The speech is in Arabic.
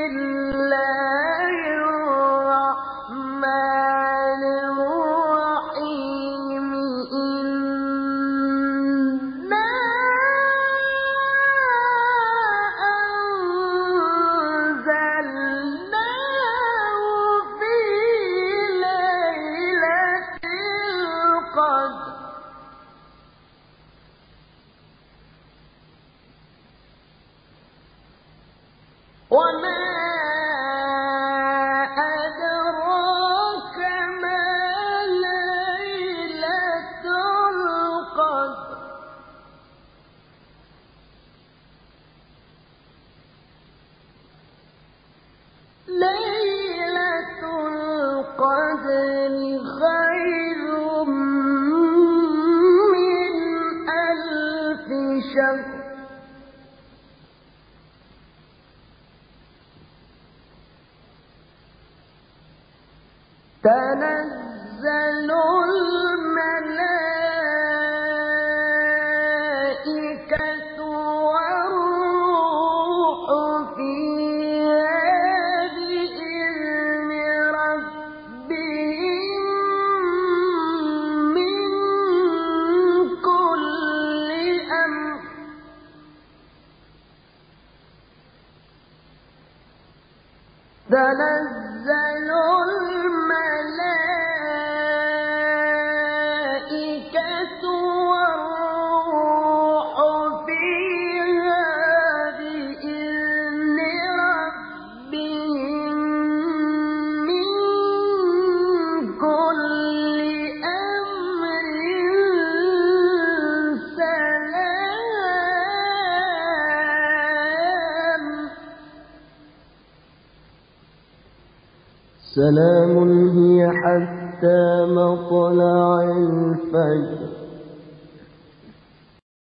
الله الرحمن الرحيم إنا أنزلناه في ليلة القدر وما أدراك ما ليلة القدر ليلة القدر خير من ألف شهر تنزل الملائكة والروح فيها بإذن ربهم من كل أمر تنزل الملائكة والروح فيها بإذن ربهم من كل أمر سلام هي حتى مطلع الفجر